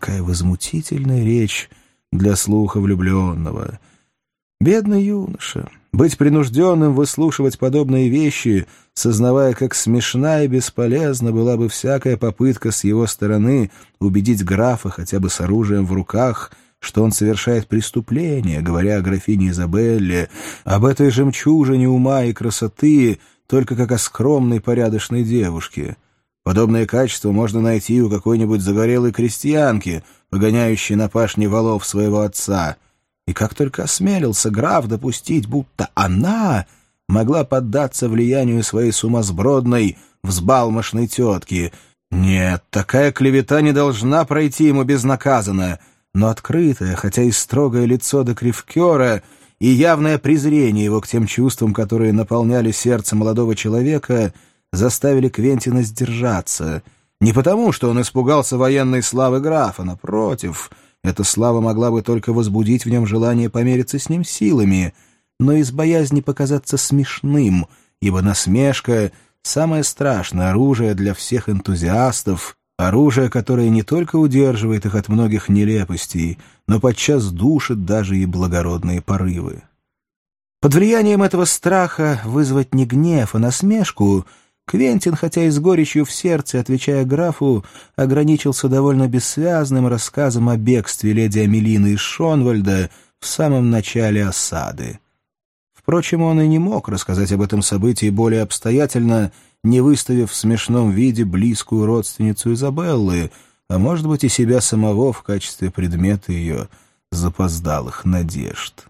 какая возмутительная речь для слуха влюбленного! Бедный юноша! Быть принужденным выслушивать подобные вещи, сознавая, как смешна и бесполезна была бы всякая попытка с его стороны убедить графа хотя бы с оружием в руках, что он совершает преступление, говоря о графине Изабелле, об этой жемчужине ума и красоты, только как о скромной порядочной девушке. Подобное качество можно найти у какой-нибудь загорелой крестьянки, погоняющей на пашне волов своего отца. И как только осмелился граф допустить, будто она могла поддаться влиянию своей сумасбродной, взбалмошной тетки. Нет, такая клевета не должна пройти ему безнаказанно, но открытое, хотя и строгое лицо де Кривкера и явное презрение его к тем чувствам, которые наполняли сердце молодого человека, заставили Квентина сдержаться. Не потому, что он испугался военной славы графа, напротив, эта слава могла бы только возбудить в нем желание помериться с ним силами, но из боязни показаться смешным, ибо насмешка — самое страшное оружие для всех энтузиастов, оружие, которое не только удерживает их от многих нелепостей, но подчас душит даже и благородные порывы. Под влиянием этого страха вызвать не гнев, а насмешку Квентин, хотя и с горечью в сердце, отвечая графу, ограничился довольно бессвязным рассказом о бегстве леди Амелины из Шонвальда в самом начале осады. Впрочем, он и не мог рассказать об этом событии более обстоятельно, не выставив в смешном виде близкую родственницу Изабеллы, а может быть и себя самого в качестве предмета ее запоздалых надежд.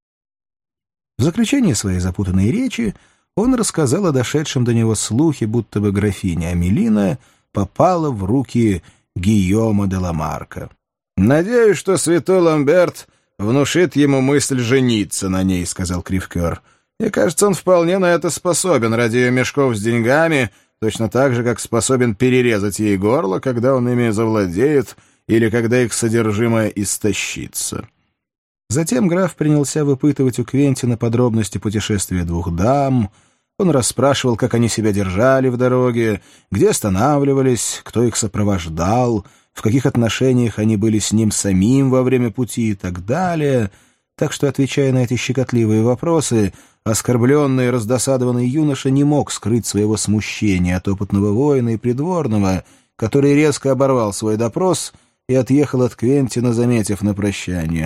В заключение своей запутанной речи он рассказал о дошедшем до него слухе, будто бы графиня Амелина попала в руки Гийома де ла Марка. «Надеюсь, что святой Ламберт внушит ему мысль жениться на ней», — сказал Кривкер. «И, кажется, он вполне на это способен ради ее мешков с деньгами, точно так же, как способен перерезать ей горло, когда он ими завладеет или когда их содержимое истощится». Затем граф принялся выпытывать у Квентина подробности путешествия двух дам. Он расспрашивал, как они себя держали в дороге, где останавливались, кто их сопровождал, в каких отношениях они были с ним самим во время пути и так далее. Так что, отвечая на эти щекотливые вопросы, оскорбленный и раздосадованный юноша не мог скрыть своего смущения от опытного воина и придворного, который резко оборвал свой допрос и отъехал от Квентина, заметив на прощание: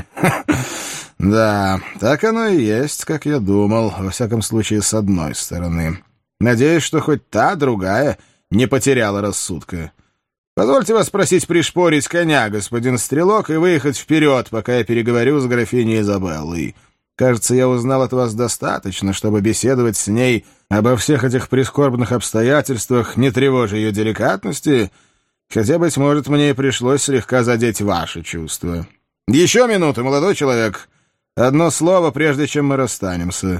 «Да, так оно и есть, как я думал, во всяком случае, с одной стороны. Надеюсь, что хоть та, другая, не потеряла рассудка. Позвольте вас просить пришпорить коня, господин Стрелок, и выехать вперед, пока я переговорю с графиней Изабеллой. Кажется, я узнал от вас достаточно, чтобы беседовать с ней обо всех этих прискорбных обстоятельствах, не тревожа ее деликатности, хотя, быть может, мне и пришлось слегка задеть ваши чувства. Еще минуту, молодой человек. Одно слово, прежде чем мы расстанемся.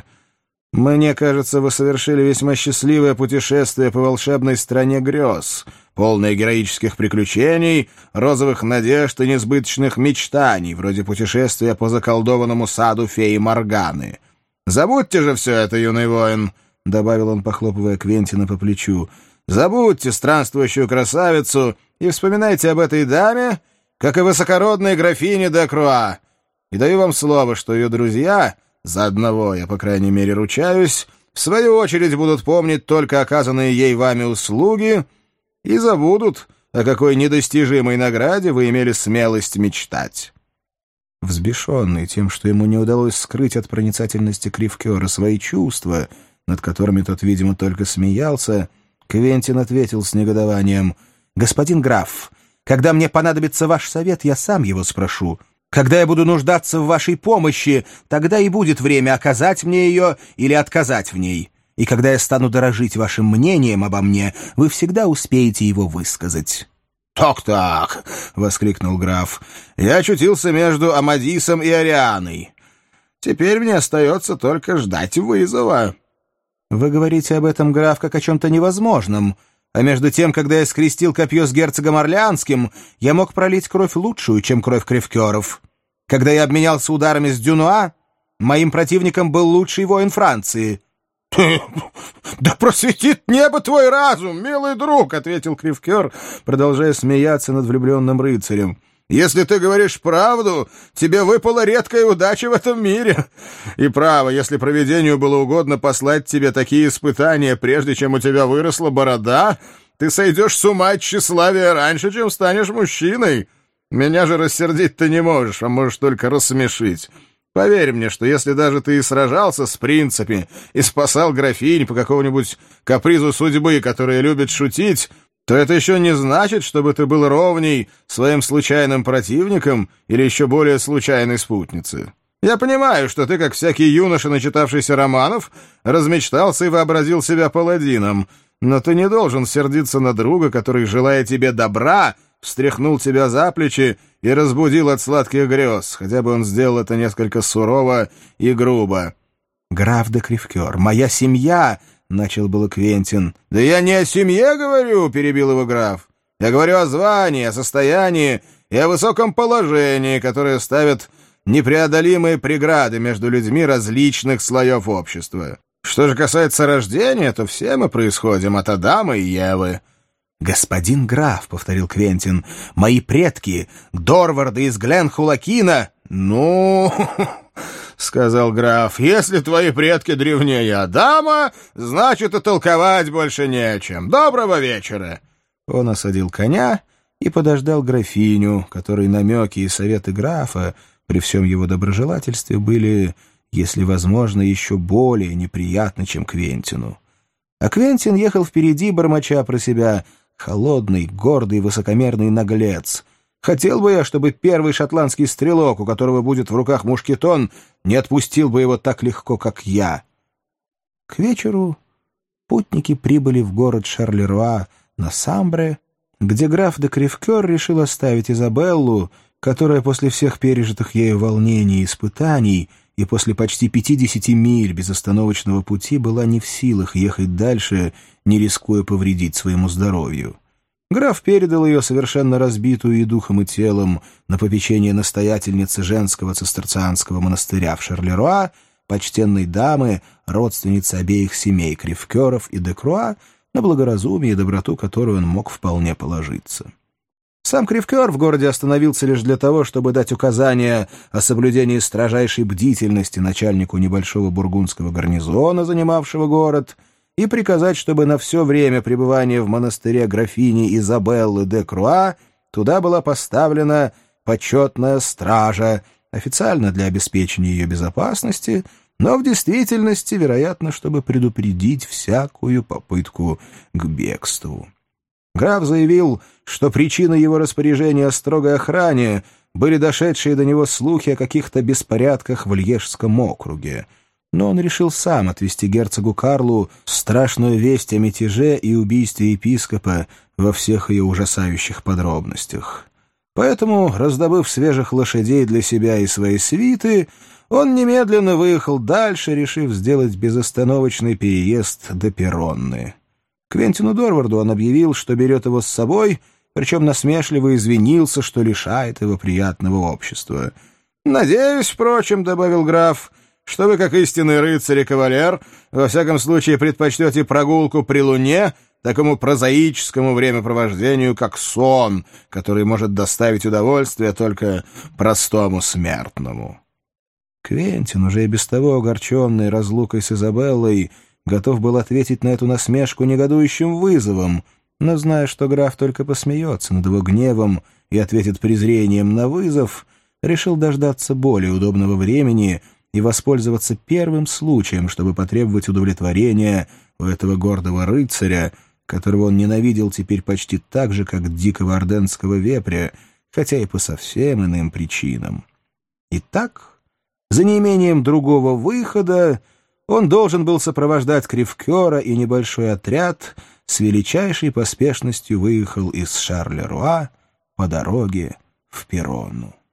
Мне кажется, вы совершили весьма счастливое путешествие по волшебной стране грез, полное героических приключений, розовых надежд и несбыточных мечтаний, вроде путешествия по заколдованному саду феи Морганы. Забудьте же все это, юный воин, — добавил он, похлопывая Квентина по плечу. Забудьте странствующую красавицу и вспоминайте об этой даме, как и высокородной графине де Круа. И даю вам слово, что ее друзья, за одного я, по крайней мере, ручаюсь, в свою очередь будут помнить только оказанные ей вами услуги и забудут, о какой недостижимой награде вы имели смелость мечтать». Взбешенный тем, что ему не удалось скрыть от проницательности Кривкера свои чувства, над которыми тот, видимо, только смеялся, Квентин ответил с негодованием: «Господин граф, когда мне понадобится ваш совет, я сам его спрошу. Когда я буду нуждаться в вашей помощи, тогда и будет время оказать мне ее или отказать в ней. И когда я стану дорожить вашим мнением обо мне, вы всегда успеете его высказать». «Так-так», — воскликнул граф, — «я очутился между Амадисом и Арианой. Теперь мне остается только ждать вызова». «Вы говорите об этом, граф, как о чем-то невозможном. А между тем, когда я скрестил копье с герцогом Орлеанским, я мог пролить кровь лучшую, чем кровь Кривкеров. Когда я обменялся ударами с Дюнуа, моим противником был лучший воин Франции». «Да просветит небо твой разум, милый друг», — ответил Кривкер, продолжая смеяться над влюбленным рыцарем. Если ты говоришь правду, тебе выпала редкая удача в этом мире. И право, если провидению было угодно послать тебе такие испытания, прежде чем у тебя выросла борода, ты сойдешь с ума от тщеславия раньше, чем станешь мужчиной. Меня же рассердить ты не можешь, а можешь только рассмешить. Поверь мне, что если даже ты и сражался с принцами и спасал графинь по какому-нибудь капризу судьбы, которая любит шутить, то это еще не значит, чтобы ты был ровней своим случайным противникам или еще более случайной спутнице. Я понимаю, что ты, как всякий юноша, начитавшийся романов, размечтался и вообразил себя паладином, но ты не должен сердиться на друга, который, желая тебе добра, встряхнул тебя за плечи и разбудил от сладких грез, хотя бы он сделал это несколько сурово и грубо. «Граф де Кривкер, моя семья!» — начал было Квентин. «Да я не о семье говорю», — перебил его граф. «Я говорю о звании, о состоянии и о высоком положении, которое ставит непреодолимые преграды между людьми различных слоев общества. Что же касается рождения, то все мы происходим от Адама и Евы». «Господин граф», — повторил Квентин, — «мои предки, Дорварды из Гленхулакина...» «Ну...» — сказал граф, — «если твои предки древнее Адама, значит, и толковать больше не о чем. Доброго вечера!» Он осадил коня и подождал графиню, которой намеки и советы графа, при всем его доброжелательстве, были, если возможно, еще более неприятны, чем Квентину. А Квентин ехал впереди, бормоча про себя: «Холодный, гордый, высокомерный наглец! Хотел бы я, чтобы первый шотландский стрелок, у которого будет в руках мушкетон, не отпустил бы его так легко, как я». К вечеру путники прибыли в город Шарлеруа на Самбре, где граф де Кривкер решил оставить Изабеллу, которая после всех пережитых ею волнений и испытаний и после почти 50 миль безостановочного пути была не в силах ехать дальше, не рискуя повредить своему здоровью. Граф передал ее, совершенно разбитую и духом, и телом, на попечение настоятельницы женского цистерцианского монастыря в Шарлеруа, почтенной дамы, родственницы обеих семей Кривкеров и де Круа, на благоразумие и доброту которой он мог вполне положиться. Сам Кривкер в городе остановился лишь для того, чтобы дать указания о соблюдении строжайшей бдительности начальнику небольшого бургундского гарнизона, занимавшего город, и приказать, чтобы на все время пребывания в монастыре графини Изабеллы де Круа туда была поставлена почетная стража, официально для обеспечения ее безопасности, но в действительности, вероятно, чтобы предупредить всякую попытку к бегству. Граф заявил, что причиной его распоряжения о строгой охране были дошедшие до него слухи о каких-то беспорядках в Льежском округе, но он решил сам отвести герцогу Карлу страшную весть о мятеже и убийстве епископа во всех ее ужасающих подробностях. Поэтому, раздобыв свежих лошадей для себя и своей свиты, он немедленно выехал дальше, решив сделать безостановочный переезд до Перронны. Квентину Дорварду он объявил, что берет его с собой, причем насмешливо извинился, что лишает его приятного общества. «Надеюсь, впрочем, — добавил граф, — что вы, как истинный рыцарь и кавалер, во всяком случае предпочтете прогулку при луне такому прозаическому времяпровождению, как сон, который может доставить удовольствие только простому смертному». Квентин, уже и без того огорченный разлукой с Изабеллой, готов был ответить на эту насмешку негодующим вызовом, но, зная, что граф только посмеется над его гневом и ответит презрением на вызов, решил дождаться более удобного времени и воспользоваться первым случаем, чтобы потребовать удовлетворения у этого гордого рыцаря, которого он ненавидел теперь почти так же, как дикого орденского вепря, хотя и по совсем иным причинам. Итак, за неимением другого выхода, он должен был сопровождать Кривкера, и небольшой отряд с величайшей поспешностью выехал из Шарлеруа по дороге в Перронну.